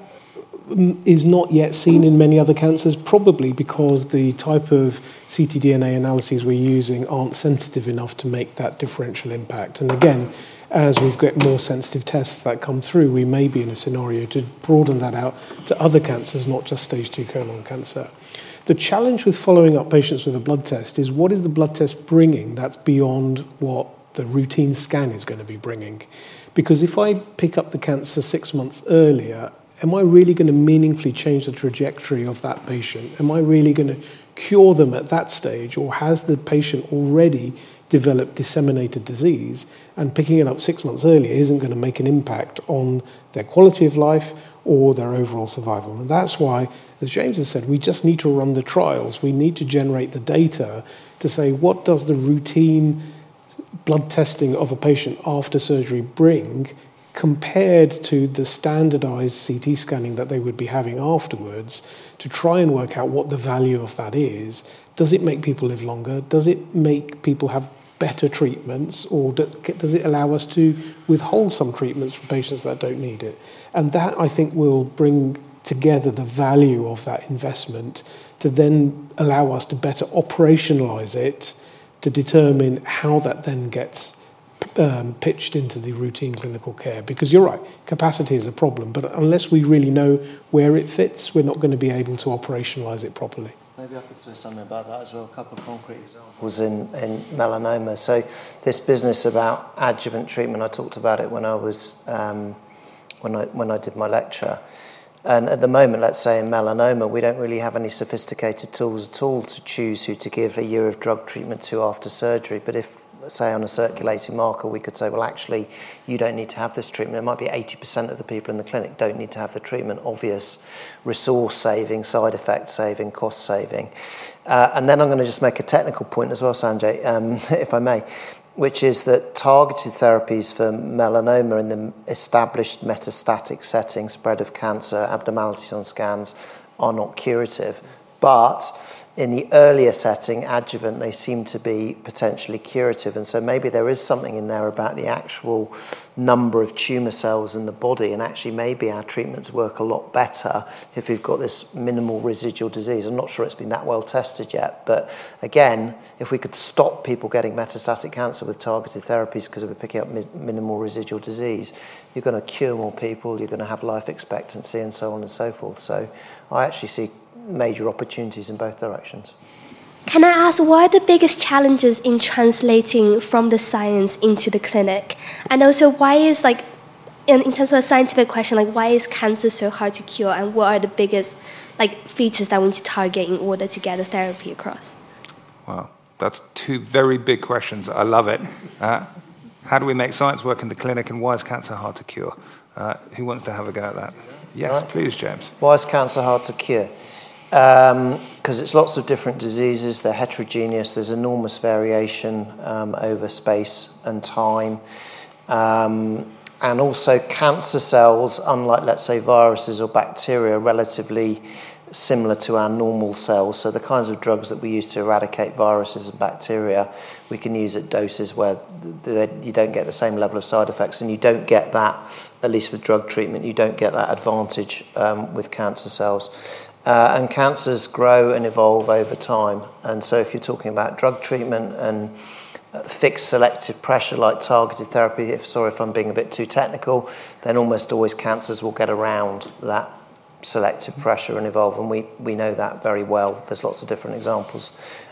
[SPEAKER 4] is not yet seen in many other cancers, probably because the type of ctDNA analyses we're using aren't sensitive enough to make that differential impact. And again, as we've got more sensitive tests that come through, we may be in a scenario to broaden that out to other cancers, not just stage 2 colon cancer. The challenge with following up patients with a blood test is, what is the blood test bringing that's beyond what the routine scan is going to be bringing? Because if I pick up the cancer 6 months earlier, am I really going to meaningfully change the trajectory of that patient? Am I really going to cure them at that stage, or has the patient already developed disseminated disease, and picking it up 6 months earlier isn't going to make an impact on their quality of life or their overall survival? And that's why, as James has said, we just need to run the trials. We need to generate the data to say, what does the routine blood testing of a patient after surgery bring compared to the standardized CT scanning that they would be having afterwards, to try and work out what the value of that is. Does it make people live longer? Does it make people have better treatments, or does it allow us to withhold some treatments from patients that don't need it? And that, I think, will bring together the value of that investment to then allow us to better operationalize it, to determine how that then gets pitched into the routine clinical care. Because you're right, capacity is a problem, but unless we really know where it fits, we're not going to be able to operationalize it properly.
[SPEAKER 3] Maybe I could say something about that as well. A couple of concrete examples in melanoma. So this business about adjuvant treatment, I talked about it when I was when I did my lecture. And at the moment, let's say in melanoma, we don't really have any sophisticated tools at all to choose who to give a year of drug treatment to after surgery. But if, say, on a circulating marker, we could say, well, actually, you don't need to have this treatment. It might be 80% of the people in the clinic don't need to have the treatment. Obvious resource saving, side effect saving, cost saving. And then I'm going to just make a technical point as well, Sanjay, if I may. which is that targeted therapies for melanoma in the established metastatic setting, spread of cancer, abnormalities on scans, are not curative. But in the earlier setting, adjuvant, they seem to be potentially curative. And so maybe there is something in there about the actual number of tumour cells in the body, and actually maybe our treatments work a lot better if we've got this minimal residual disease. I'm not sure it's been that well tested yet, but again, if we could stop people getting metastatic cancer with targeted therapies because we're picking up minimal residual disease, you're going to cure more people, you're going to have life expectancy and so on and so forth. So I actually see major opportunities in both directions.
[SPEAKER 8] Can I ask, what are the biggest challenges in translating from the science into the clinic? And also, why is, in terms of a scientific question, why is cancer so hard to cure, and what are the biggest features that we need to target in order to get a therapy across?
[SPEAKER 1] Wow, that's two very big questions. I love it. How do we make science work in the clinic, and why is cancer hard to cure? Who wants to have a go at that? Yes, right. Please, James.
[SPEAKER 3] Why is cancer hard to cure? Because it's lots of different diseases, they're heterogeneous, there's enormous variation over space and time. And also cancer cells, unlike, let's say, viruses or bacteria, are relatively similar to our normal cells. So the kinds of drugs that we use to eradicate viruses and bacteria, we can use at doses where you don't get the same level of side effects, and you don't get that, at least with drug treatment, you don't get that advantage with cancer cells. And cancers grow and evolve over time. And so if you're talking about drug treatment and fixed selective pressure like targeted therapy, if I'm being a bit too technical, then almost always cancers will get around that selective pressure and evolve. And we know that very well. There's lots of different examples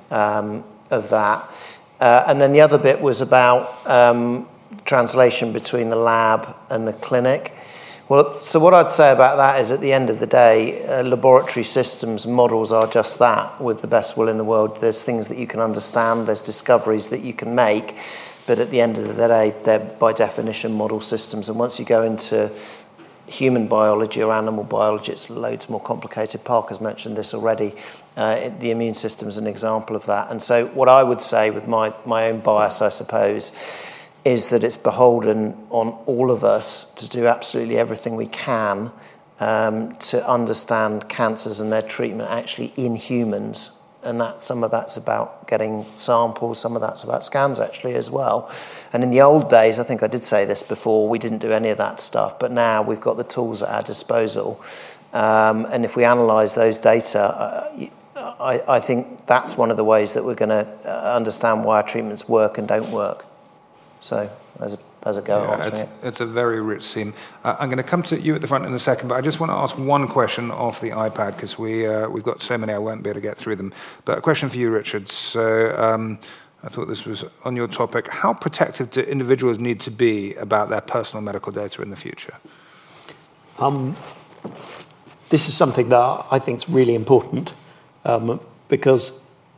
[SPEAKER 3] of that. And then the other bit was about translation between the lab and the clinic. Well, so what I'd say about that is, at the end of the day, laboratory systems models are just that, with the best will in the world. There's things that you can understand, there's discoveries that you can make, but at the end of the day, they're by definition model systems. And once you go into human biology or animal biology, it's loads more complicated. Parker's mentioned this already. The immune system is an example of that. And so what I would say, with my own bias, I suppose, is that it's beholden on all of us to do absolutely everything we can to understand cancers and their treatment actually in humans. And that some of that's about getting samples, some of that's about scans actually as well. And in the old days, I think I did say this before, we didn't do any of that stuff, but now we've got the tools at our disposal. And if we analyse those data, I think that's one of the ways that we're going to understand why our treatments work and don't work. So as a go at answering it.
[SPEAKER 1] It's a very rich theme. I'm going to come to you at the front in a second, but I just want to ask one question off the iPad, because we've got so many I won't be able to get through them. But a question for you, Richard. So I thought this was on your topic. How protective do individuals need to be about their personal medical data in the future?
[SPEAKER 5] This is something that I think is really important because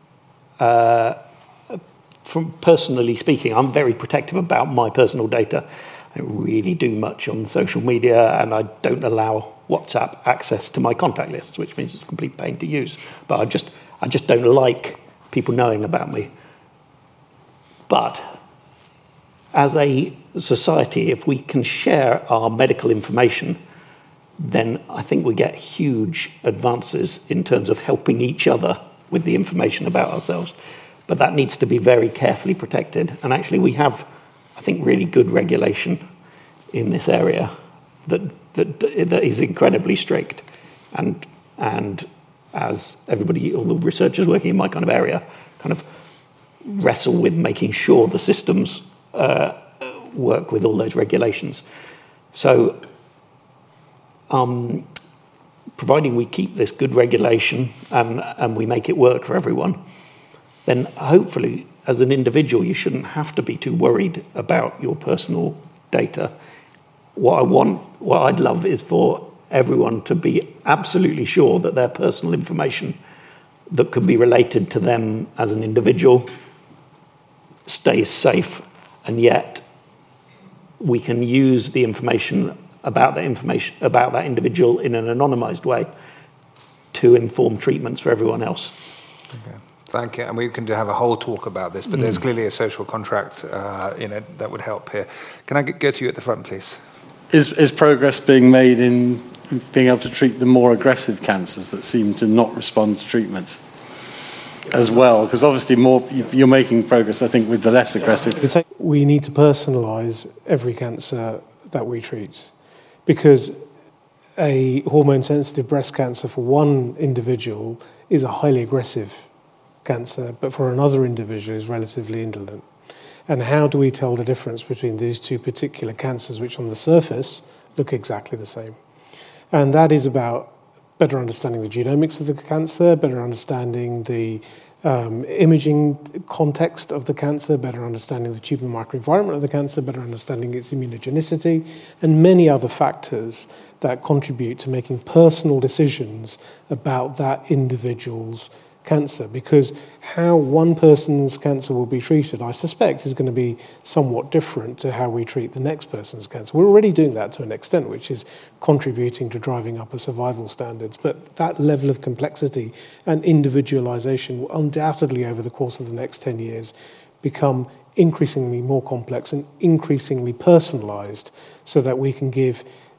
[SPEAKER 5] from personally speaking, I'm very protective about my personal data. I don't really do much on social media, and I don't allow WhatsApp access to my contact lists, which means it's a complete pain to use. But I just don't like people knowing about me. But as a society, if we can share our medical information, then I think we get huge advances in terms of helping each other with the information about ourselves. But that needs to be very carefully protected. And actually we have, I think, really good regulation in this area that is incredibly strict. And as everybody, all the researchers working in my kind of area, kind of wrestle with making sure the systems work with all those regulations. So providing we keep this good regulation and we make it work for everyone, then hopefully, as an individual, you shouldn't have to be too worried about your personal data. What I'd love is for everyone to be absolutely sure that their personal information that can be related to them as an individual stays safe, and yet we can use the information about that individual in an anonymized way to inform treatments for everyone else.
[SPEAKER 1] Okay. Thank you. And we can have a whole talk about this, but there's clearly a social contract that would help here. Can I go to you at the front, please?
[SPEAKER 9] Is progress being made in being able to treat the more aggressive cancers that seem to not respond to treatment as well? Because obviously you're making progress, I think, with the less aggressive.
[SPEAKER 4] We need to personalise every cancer that we treat, because a hormone-sensitive breast cancer for one individual is a highly aggressive cancer, but for another individual is relatively indolent. And how do we tell the difference between these two particular cancers, which on the surface look exactly the same? And that is about better understanding the genomics of the cancer, better understanding the imaging context of the cancer, better understanding the tumor microenvironment of the cancer, better understanding its immunogenicity, and many other factors that contribute to making personal decisions about that individual's cancer. Because how one person's cancer will be treated, I suspect, is going to be somewhat different to how we treat the next person's cancer. We're already doing that to an extent, which is contributing to driving up our survival standards. But that level of complexity and individualization will undoubtedly, over the course of the next 10 years, become increasingly more complex and increasingly personalized, so that we can give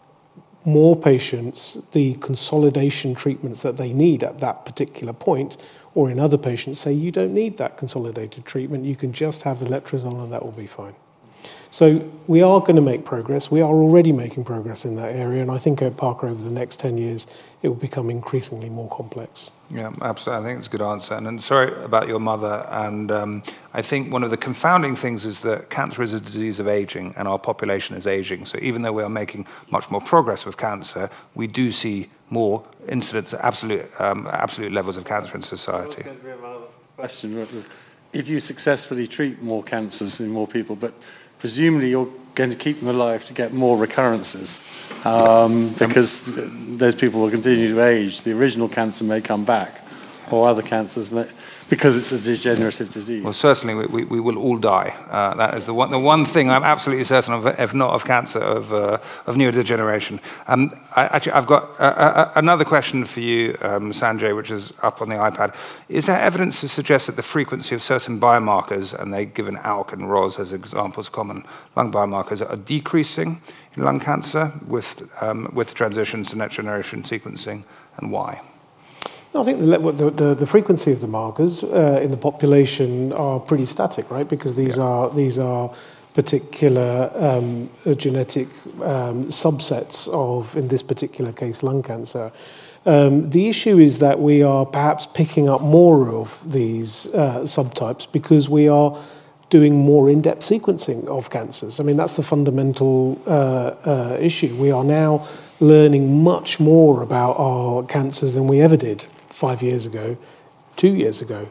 [SPEAKER 4] more patients the consolidation treatments that they need at that particular point, or in other patients say you don't need that consolidated treatment, you can just have the letrozole and that will be fine. So we are going to make progress. We are already making progress in that area, and I think at Parker over the next 10 years it will become increasingly more complex.
[SPEAKER 1] Yeah, absolutely. I think it's a good answer. And sorry about your mother. And I think one of the confounding things is that cancer is a disease of aging, and our population is aging. So even though we are making much more progress with cancer, we do see more incidence, absolute levels of cancer in society.
[SPEAKER 9] That's going to be another question. If you successfully treat more cancers in more people, but presumably you're going to keep them alive to get more recurrences, because those people will continue to age. The original cancer may come back, or other cancers may, because it's a degenerative disease.
[SPEAKER 1] Well, certainly we will all die. That is the one thing I'm absolutely certain of, if not of cancer, of neurodegeneration. I've got another question for you, Sanjay, which is up on the iPad. Is there evidence to suggest that the frequency of certain biomarkers, and they've given ALK and ROS as examples of common lung biomarkers, are decreasing in lung cancer with transitions to next generation sequencing, and why?
[SPEAKER 4] I think the frequency of the markers in the population are pretty static, right? Because these are particular genetic subsets of, in this particular case, lung cancer. The issue is that we are perhaps picking up more of these subtypes because we are doing more in-depth sequencing of cancers. I mean, that's the fundamental issue. We are now learning much more about our cancers than we ever did 5 years ago, 2 years ago.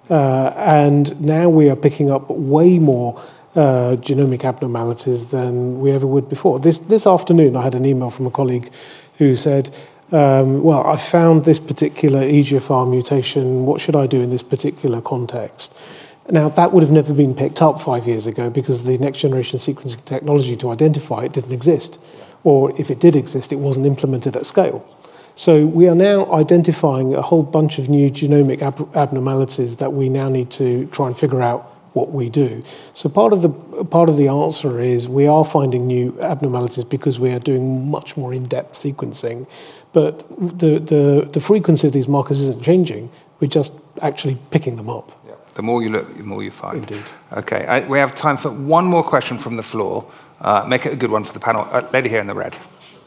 [SPEAKER 4] And now we are picking up way more genomic abnormalities than we ever would before. This afternoon, I had an email from a colleague who said, well, I found this particular EGFR mutation. What should I do in this particular context? Now, that would have never been picked up 5 years ago because the next generation sequencing technology to identify it didn't exist. Or if it did exist, it wasn't implemented at scale. So we are now identifying a whole bunch of new genomic abnormalities that we now need to try and figure out what we do. So part of the answer is we are finding new abnormalities because we are doing much more in-depth sequencing. But the frequency of these markers isn't changing. We're just actually picking them up.
[SPEAKER 1] Yeah. The more you look, the more you find.
[SPEAKER 4] Indeed.
[SPEAKER 1] Okay, we have time for one more question from the floor. Make it a good one for the panel. Lady here in the red.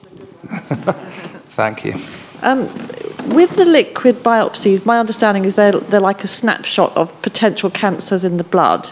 [SPEAKER 1] Thank you.
[SPEAKER 10] With the liquid biopsies, my understanding is they're like a snapshot of potential cancers in the blood.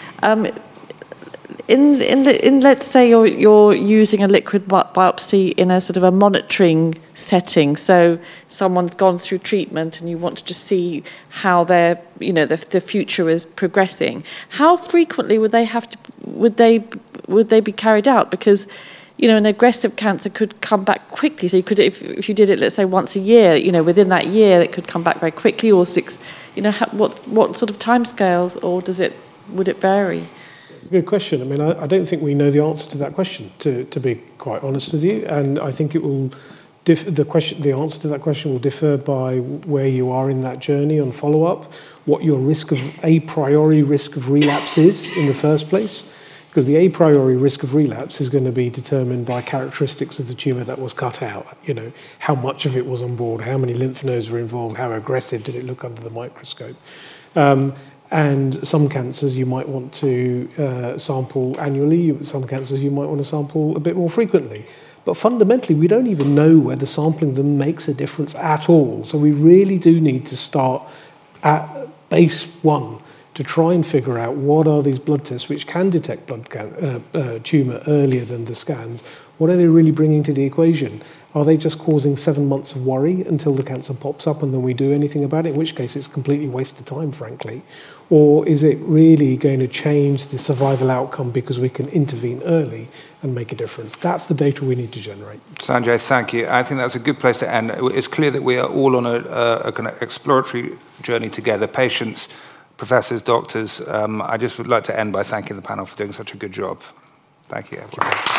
[SPEAKER 10] Let's say you're using a liquid biopsy in a sort of a monitoring setting. So someone's gone through treatment and you want to just see how their the future is progressing. How frequently would they be carried out? Because an aggressive cancer could come back quickly. So you could, if you did it, let's say once a year, within that year, it could come back very quickly. Or what sort of timescales, or would it vary?
[SPEAKER 4] It's a good question. I mean, I don't think we know the answer to that question, to be quite honest with you. And I think it will the answer to that question will differ by where you are in that journey on follow-up. what your a priori risk of relapse is in the first place, because the a priori risk of relapse is going to be determined by characteristics of the tumor that was cut out. How much of it was on board, how many lymph nodes were involved, how aggressive did it look under the microscope. And some cancers you might want to sample annually, some cancers you might want to sample a bit more frequently. But fundamentally, we don't even know whether sampling them makes a difference at all. So we really do need to start at base one to try and figure out what are these blood tests which can detect tumour earlier than the scans. What are they really bringing to the equation? Are they just causing 7 months of worry until the cancer pops up and then we do anything about it, in which case it's completely wasted time, frankly? Or is it really going to change the survival outcome because we can intervene early and make a difference? That's the data we need to generate.
[SPEAKER 1] Sanjay, thank you. I think that's a good place to end. It's clear that we are all on a kind of exploratory journey together, patients, professors, doctors. I just would like to end by thanking the panel for doing such a good job. Thank you, everyone.